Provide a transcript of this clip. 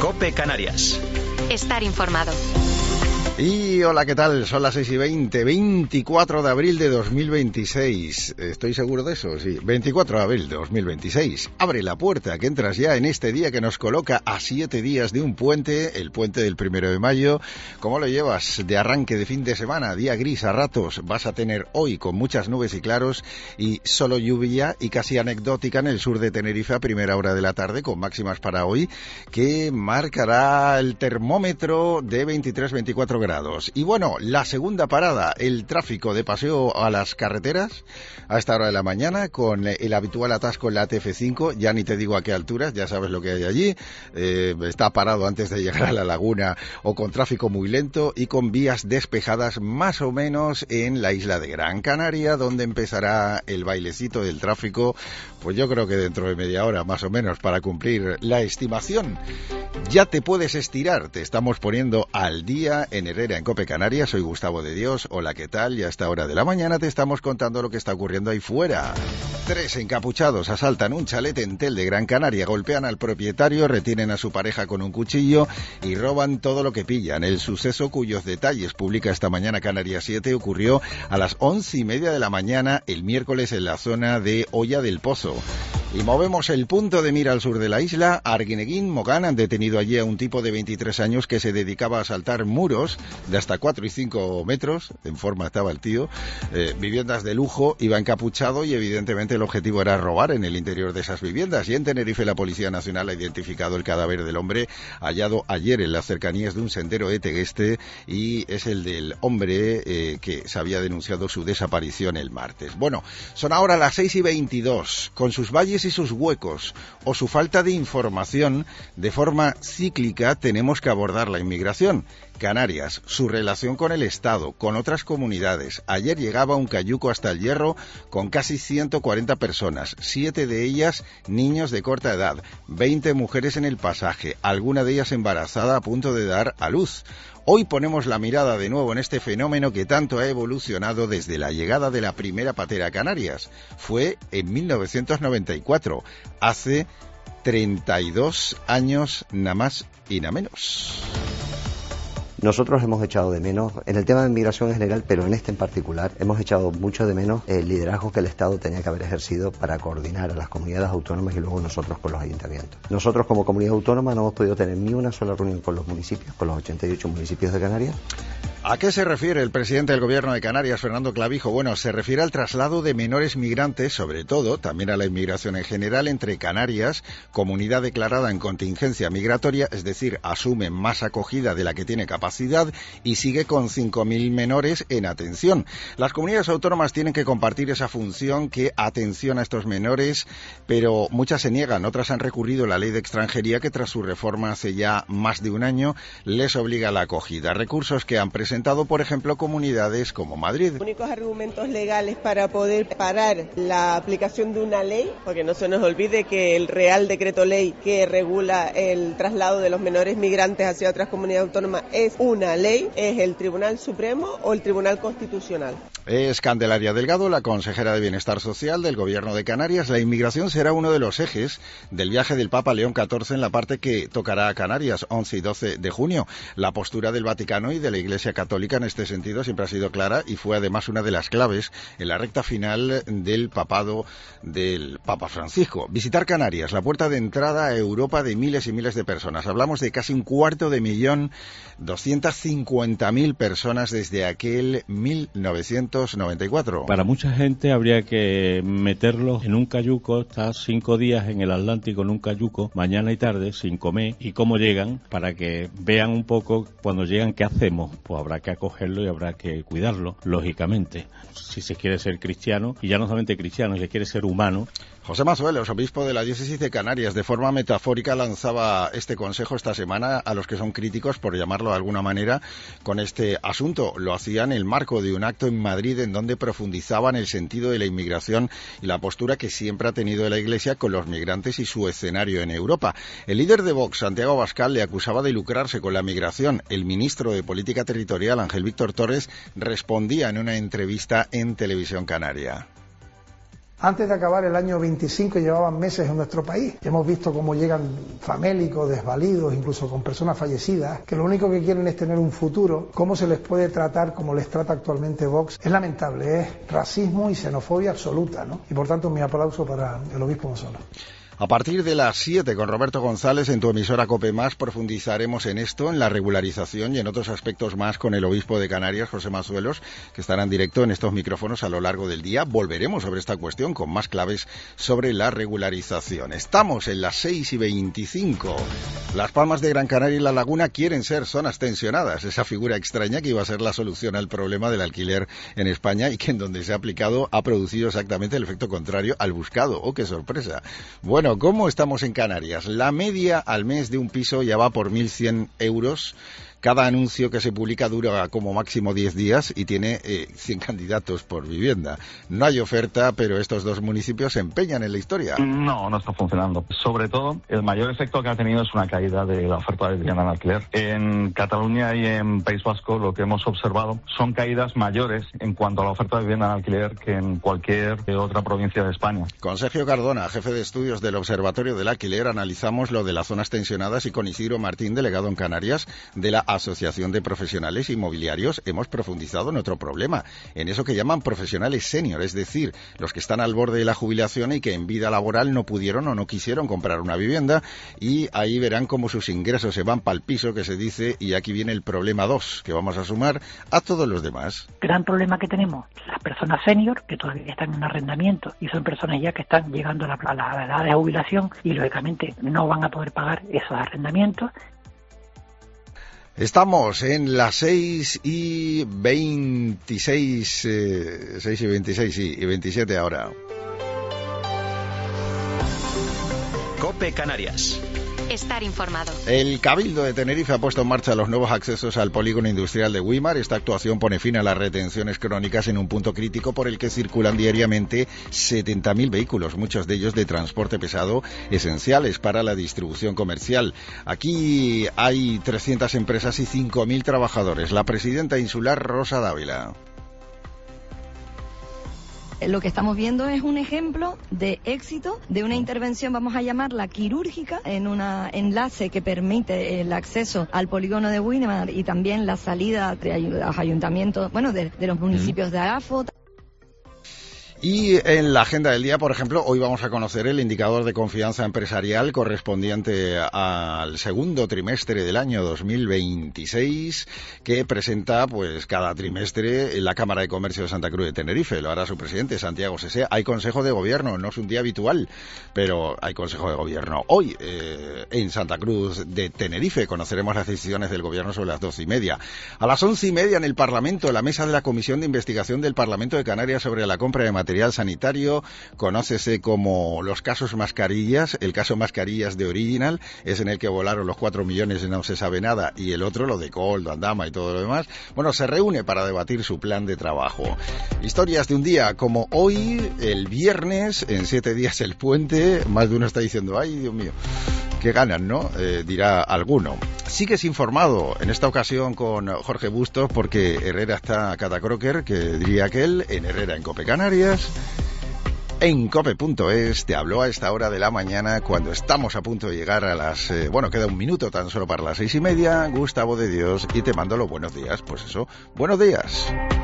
COPE Canarias. Estar informado. Y hola, ¿qué tal? Son las 6:20, 24 de abril de 2026. ¿Estoy seguro de eso? Sí, 24 de abril de 2026. Abre la puerta, que entras ya en este día que nos coloca a 7 días de un puente, el puente del 1 de mayo. ¿Cómo lo llevas de arranque de fin de semana? Día gris a ratos vas a tener hoy con muchas nubes y claros y solo lluvia y casi anecdótica en el sur de Tenerife a primera hora de la tarde, con máximas para hoy que marcará el termómetro de 23-24 grados. Y bueno, la segunda parada, el tráfico de paseo a las carreteras a esta hora de la mañana, con el habitual atasco en la TF5, ya ni te digo a qué alturas, ya sabes lo que hay allí, está parado antes de llegar a la laguna o con tráfico muy lento y con vías despejadas más o menos en la isla de Gran Canaria, donde empezará el bailecito del tráfico, pues yo creo que dentro de media hora más o menos, para cumplir la estimación. Ya te puedes estirar, te estamos poniendo al día en Herrera, en COPE Canarias. Soy Gustavo de Dios, hola, ¿qué tal? Y a esta hora de la mañana te estamos contando lo que está ocurriendo ahí fuera. 3 encapuchados asaltan un chalet en Tel de Gran Canaria, golpean al propietario, retienen a su pareja con un cuchillo y roban todo lo que pillan. El suceso, cuyos detalles publica esta mañana Canarias 7, ocurrió a las 11:30 de la mañana el miércoles en la zona de Olla del Pozo. Y movemos el punto de mira al sur de la isla. Arguineguín, Mogán, han detenido allí a un tipo de 23 años que se dedicaba a saltar muros de hasta 4 y 5 metros, en forma estaba el tío, viviendas de lujo, iba encapuchado y evidentemente el objetivo era robar en el interior de esas viviendas. Y en Tenerife la Policía Nacional ha identificado el cadáver del hombre hallado ayer en las cercanías de un sendero de Tegueste y es el del hombre que se había denunciado su desaparición el martes. Bueno, son ahora las 6:22, con sus valles y sus huecos o su falta de información, de forma cíclica tenemos que abordar la inmigración. Canarias, su relación con el Estado, con otras comunidades. Ayer llegaba un cayuco hasta el Hierro con casi 140 personas, 7 de ellas niños de corta edad, 20 mujeres en el pasaje, alguna de ellas embarazada a punto de dar a luz. Hoy ponemos la mirada de nuevo en este fenómeno que tanto ha evolucionado desde la llegada de la primera patera a Canarias. Fue en 1994, hace 32 años nada más y nada menos. Nosotros hemos echado de menos, en el tema de inmigración en general, pero en este en particular, hemos echado mucho de menos el liderazgo que el Estado tenía que haber ejercido para coordinar a las comunidades autónomas y luego nosotros con los ayuntamientos. Nosotros como comunidad autónoma no hemos podido tener ni una sola reunión con los municipios, con los 88 municipios de Canarias. ¿A qué se refiere el presidente del Gobierno de Canarias, Fernando Clavijo? Bueno, se refiere al traslado de menores migrantes, sobre todo, también a la inmigración en general, entre Canarias, comunidad declarada en contingencia migratoria, es decir, asume más acogida de la que tiene capacidad y sigue con 5.000 menores en atención. Las comunidades autónomas tienen que compartir esa función, que atención a estos menores, pero muchas se niegan, otras han recurrido a la ley de extranjería que tras su reforma hace ya más de un año les obliga a la acogida. Recursos que han presentado, por ejemplo, comunidades como Madrid. Los únicos argumentos legales para poder parar la aplicación de una ley, porque no se nos olvide que el Real Decreto Ley que regula el traslado de los menores migrantes hacia otras comunidades autónomas es una ley, es el Tribunal Supremo o el Tribunal Constitucional. Es Candelaria Delgado, la consejera de Bienestar Social del Gobierno de Canarias. La inmigración será uno de los ejes del viaje del Papa León XIV en la parte que tocará a Canarias, 11 y 12 de junio. La postura del Vaticano y de la Iglesia Católica en este sentido siempre ha sido clara y fue además una de las claves en la recta final del papado del Papa Francisco. Visitar Canarias, la puerta de entrada a Europa de miles y miles de personas. Hablamos de casi 250.000 personas desde aquel 1994. Para mucha gente habría que meterlos en un cayuco, estar 5 días en el Atlántico en un cayuco, mañana y tarde, sin comer, y cómo llegan, para que vean un poco cuando llegan qué hacemos. Pues habrá que acogerlo y habrá que cuidarlo, lógicamente. Si se quiere ser cristiano, y ya no solamente cristiano, si se quiere ser humano. José Mazuelos, obispo de la diócesis de Canarias, de forma metafórica lanzaba este consejo esta semana a los que son críticos, por llamarlo de alguna manera, con este asunto. Lo hacía en el marco de un acto en Madrid en donde profundizaban el sentido de la inmigración y la postura que siempre ha tenido la Iglesia con los migrantes y su escenario en Europa. El líder de Vox, Santiago Abascal, le acusaba de lucrarse con la migración. El ministro de Política Territorial, Ángel Víctor Torres, respondía en una entrevista en Televisión Canaria. Antes de acabar el año 25 llevaban meses en nuestro país. Hemos visto cómo llegan famélicos, desvalidos, incluso con personas fallecidas, que lo único que quieren es tener un futuro. ¿Cómo se les puede tratar como les trata actualmente Vox? Es lamentable, es racismo y xenofobia absoluta, ¿no? Y por tanto mi aplauso para el obispo Mossola. A partir de las 7 con Roberto González en tu emisora COPE+, profundizaremos en esto, en la regularización y en otros aspectos más con el obispo de Canarias, José Mazuelos, que estará en directo en estos micrófonos a lo largo del día. Volveremos sobre esta cuestión con más claves sobre la regularización. Estamos en las 6:25. Las Palmas de Gran Canaria y La Laguna quieren ser zonas tensionadas, esa figura extraña que iba a ser la solución al problema del alquiler en España y que en donde se ha aplicado ha producido exactamente el efecto contrario al buscado. ¡Oh, qué sorpresa! Bueno, ¿cómo estamos en Canarias? La media al mes de un piso ya va por 1.100 euros. Cada anuncio que se publica dura como máximo 10 días y tiene 100 candidatos por vivienda. No hay oferta, pero estos dos municipios se empeñan en la historia. No está funcionando. Sobre todo, el mayor efecto que ha tenido es una caída de la oferta de vivienda en alquiler. En Cataluña y en País Vasco lo que hemos observado son caídas mayores en cuanto a la oferta de vivienda en alquiler que en cualquier otra provincia de España. Con Sergio Cardona, jefe de estudios del Observatorio del Alquiler, analizamos lo de las zonas tensionadas y con Isidro Martín, delegado en Canarias de la Asociación de Profesionales Inmobiliarios, hemos profundizado en otro problema, en eso que llaman profesionales senior, es decir, los que están al borde de la jubilación y que en vida laboral no pudieron o no quisieron comprar una vivienda, y ahí verán cómo sus ingresos se van para el piso, que se dice, y aquí viene el problema 2, que vamos a sumar a todos los demás. Gran problema que tenemos, las personas senior, que todavía están en arrendamiento, y son personas ya que están llegando a la edad de jubilación, y lógicamente no van a poder pagar esos arrendamientos. Estamos en las 6:26, y 27 ahora. COPE Canarias. Estar informado. El Cabildo de Tenerife ha puesto en marcha los nuevos accesos al polígono industrial de Güímar. Esta actuación pone fin a las retenciones crónicas en un punto crítico por el que circulan diariamente 70.000 vehículos, muchos de ellos de transporte pesado, esenciales para la distribución comercial. Aquí hay 300 empresas y 5.000 trabajadores. La presidenta insular, Rosa Dávila. Lo que estamos viendo es un ejemplo de éxito de una intervención, vamos a llamarla quirúrgica, en un enlace que permite el acceso al polígono de Güímar y también la salida de los ayuntamientos, de los municipios de Agafo. Y en la agenda del día, por ejemplo, hoy vamos a conocer el indicador de confianza empresarial correspondiente al segundo trimestre del año 2026, que presenta pues cada trimestre la Cámara de Comercio de Santa Cruz de Tenerife. Lo hará su presidente, Santiago Sesé. Hay Consejo de Gobierno, no es un día habitual, pero hay Consejo de Gobierno. Hoy, en Santa Cruz de Tenerife, conoceremos las decisiones del Gobierno sobre las 12:30. A las 11:30 en el Parlamento, la mesa de la Comisión de Investigación del Parlamento de Canarias sobre la compra de material sanitario, conócese como los casos mascarillas. El caso mascarillas de Original es en el que volaron los 4 millones y no se sabe nada, y el otro, lo de Coldo, Andama y todo lo demás. Bueno, se reúne para debatir su plan de trabajo. Historias de un día como hoy, el viernes, en 7 días el puente. Más de uno está diciendo, ay, Dios mío, qué ganan, ¿no? Dirá alguno. Sigues informado, en esta ocasión con Jorge Bustos, porque Herrera está catacroker, que diría aquel, en Herrera en COPE Canarias. En cope.es te habló a esta hora de la mañana, cuando estamos a punto de llegar a las... queda un minuto tan solo para las 6:30, Gustavo de Dios, y te mando los buenos días. Pues eso, buenos días.